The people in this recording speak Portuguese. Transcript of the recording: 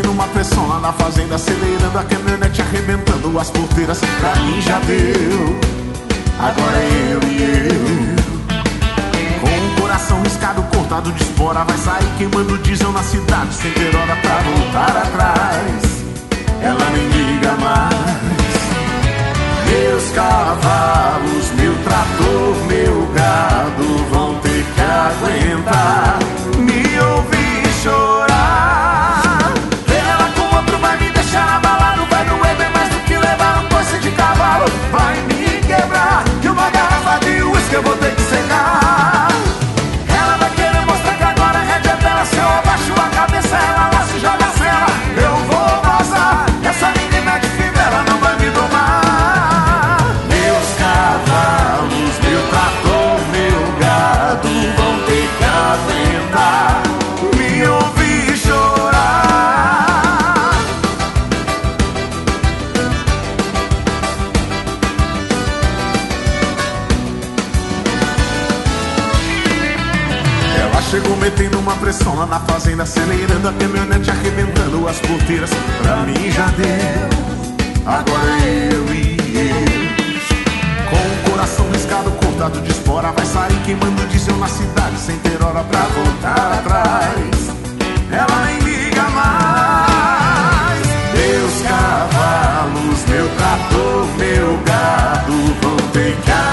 metendo uma pressão lá na fazenda, acelerando a caminhonete, arrebentando as porteiras. Pra mim já deu, agora é eu e eu. Com o coração riscado, cortado de espora, vai sair queimando diesel na cidade, sem ter hora pra voltar atrás. Ela nem liga mais. Meus cavalos, meu trator, meu gado vão ter que aguentar me ouvir chorar. Ela com outro vai me deixar abalado, vai doer bem mais do que levar um coice de cavalo. Vai me quebrar, que uma garrafa de uísque eu vou ter que secar. Ela vai querer mostrar que agora a rédea dela, se eu abaixo a cabeça, ela lá se joga a cela. Eu vou vazar, essa menina de fivela não vai me domar. Meu trator, meu gado vão ter que aguentar me ouvir chorar. Ela chegou metendo uma pressão lá na fazenda, acelerando a caminhonete, arrebentando as porteiras. Pra mim já deu, agora é eu e eu. Com o coração riscado, cortado de espora, vai sair queimando diesel na cidade, sem ter hora pra voltar atrás. Ela nem liga mais. Meus cavalos, meu trator, meu gado vão ter que